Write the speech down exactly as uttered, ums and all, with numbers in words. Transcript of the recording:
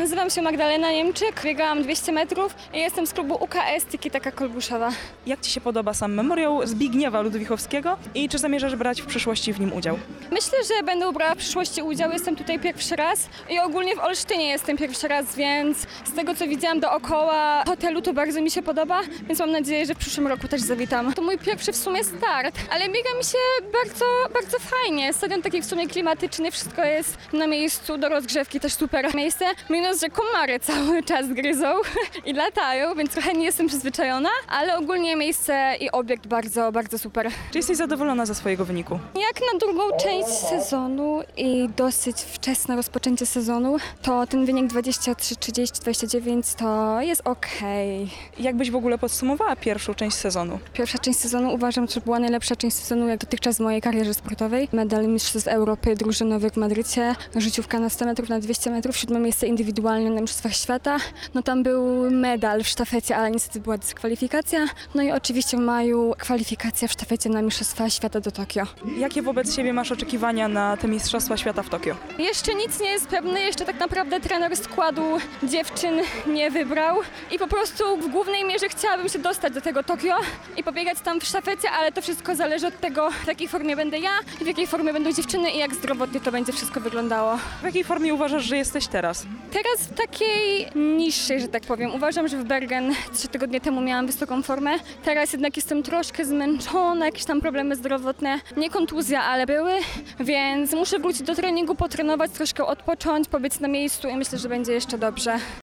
Nazywam się Magdalena Niemczyk, biegałam dwieście metrów i jestem z klubu U K S Tiki Taka Kolbuszowa. Jak Ci się podoba sam memoriał Zbigniewa Ludwichowskiego i czy zamierzasz brać w przyszłości w nim udział? Myślę, że będę brała w przyszłości udział, jestem tutaj pierwszy raz i ogólnie w Olsztynie jestem pierwszy raz, więc z tego co widziałam dookoła hotelu to bardzo mi się podoba, więc mam nadzieję, że w przyszłym roku też zawitam. To mój pierwszy w sumie start, ale biega mi się bardzo, bardzo fajnie. Stadion taki w sumie klimatyczny, wszystko jest na miejscu, do rozgrzewki też super miejsce, minus, że komary cały czas gryzą i latają, więc trochę nie jestem przyzwyczajona, ale ogólnie miejsce i obiekt bardzo, bardzo super. Czy jesteś zadowolona ze swojego wyniku? Jak na drugą część sezonu i dosyć wczesne rozpoczęcie sezonu, to ten wynik dwadzieścia trzy trzydzieści dwadzieścia dziewięć to jest okej. Jak byś w ogóle podsumowała pierwszą część sezonu? Pierwsza część sezonu uważam, że była najlepsza część sezonu jak dotychczas w mojej karierze sportowej. Medal Mistrzostw Europy drużynowy w Madrycie, życiówka na sto metrów, na dwieście metrów, siódme miejsce indywidualne na Mistrzostwach Świata. No tam był medal w sztafecie, ale niestety była dyskwalifikacja. No i oczywiście w maju kwalifikacja w sztafecie na Mistrzostwa Świata do Tokio. Jakie wobec siebie masz oczekiwania na te Mistrzostwa Świata w Tokio? Jeszcze nic nie jest pewne, jeszcze tak naprawdę trener składu dziewczyn nie wybrał i po prostu w głównej mierze chciałabym się dostać do tego Tokio i pobiegać tam w sztafecie, ale to wszystko zależy od tego, w jakiej formie będę ja i w jakiej formie będą dziewczyny i jak zdrowotnie to będzie wszystko wyglądało. W jakiej formie uważasz, że jesteś teraz? Teraz w takiej niższej, że tak powiem. Uważam, że w Bergen trzy tygodnie temu miałam wysoką formę. Teraz jednak jestem troszkę zmęczona, jakieś tam problemy zdrowotne. Nie kontuzja, ale były, więc muszę wrócić do treningu, potrenować, troszkę odpocząć, pobyć na miejscu i myślę, że będzie jeszcze dobrze.